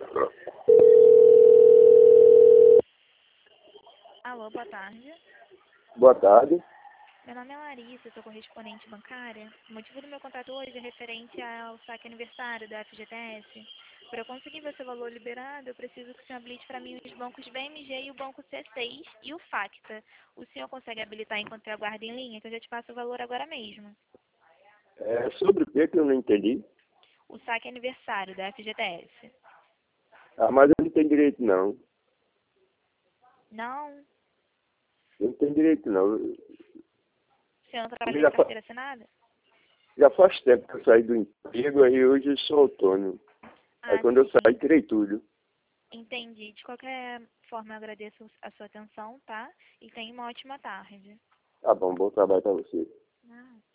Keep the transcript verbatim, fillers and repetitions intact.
Alô, boa tarde. Boa tarde. Meu nome é Larissa, eu sou correspondente bancária. O motivo do meu contato hoje é referente ao saque aniversário da F G T S. Para eu conseguir ver seu valor liberado, eu preciso que o senhor habilite para mim os bancos B M G e o banco C seis e o Facta. O senhor consegue habilitar enquanto eu aguardo em linha, que eu já te passo o valor agora mesmo. É sobre o que que eu não entendi? O saque aniversário da F G T S. Ah, mas eu não tenho direito, não. Não? Eu não tenho direito, não. O senhor não trabalha Já, com fa carteira assinada? já faz tempo que eu saí do emprego, aí hoje eu sou autônomo. Aí Ah, quando eu sim. saí, tirei tudo. Entendi. De qualquer forma, eu agradeço a sua atenção, tá? E tenha uma ótima tarde. Tá bom, bom trabalho pra você. Ah.